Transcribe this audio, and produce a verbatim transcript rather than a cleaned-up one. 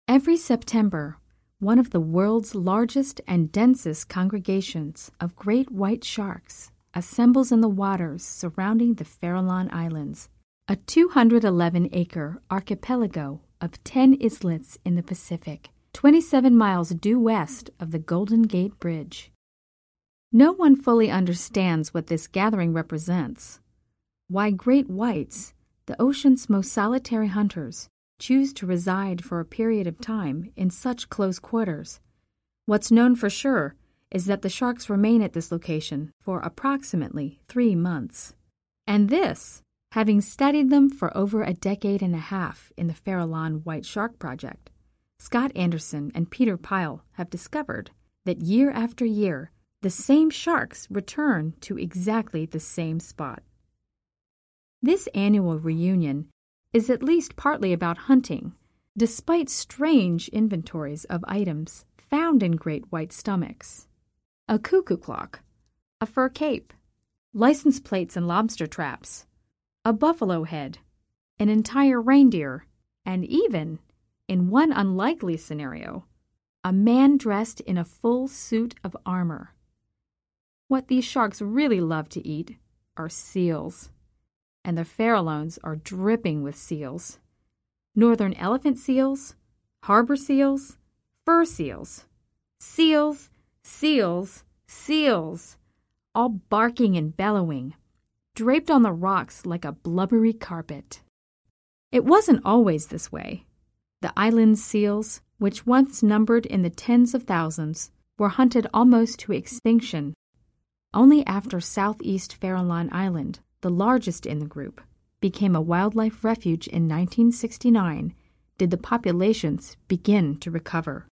Every September, one of the world's largest and densest congregations of great white sharks assembles in the waters surrounding the Farallon Islands, a two hundred eleven acre archipelago of ten islets in the Pacific, twenty-seven miles due west of the Golden Gate Bridge. No one fully understands what this gathering represents, why great whites, the ocean's most solitary hunters, choose to reside for a period of time in such close quarters. What's known for sure is that the sharks remain at this location for approximately three months. And this, having studied them for over a decade and a half in the Farallon White Shark Project, Scott Anderson and Peter Pyle have discovered that year after year, the same sharks return to exactly the same spot. This annual reunion is at least partly about hunting, despite strange inventories of items found in great white stomachs. A cuckoo clock, a fur cape, license plates and lobster traps, a buffalo head, an entire reindeer, and even, in one unlikely scenario, a man dressed in a full suit of armor. What these sharks really love to eat are seals, and the Farallones are dripping with seals. Northern elephant seals, harbor seals, fur seals, seals, seals, seals, all barking and bellowing, draped on the rocks like a blubbery carpet. It wasn't always this way. The island's seals, which once numbered in the tens of thousands, were hunted almost to extinction. Only after Southeast Farallon Island, the largest in the group, became a wildlife refuge in nineteen sixty-nine did the populations begin to recover.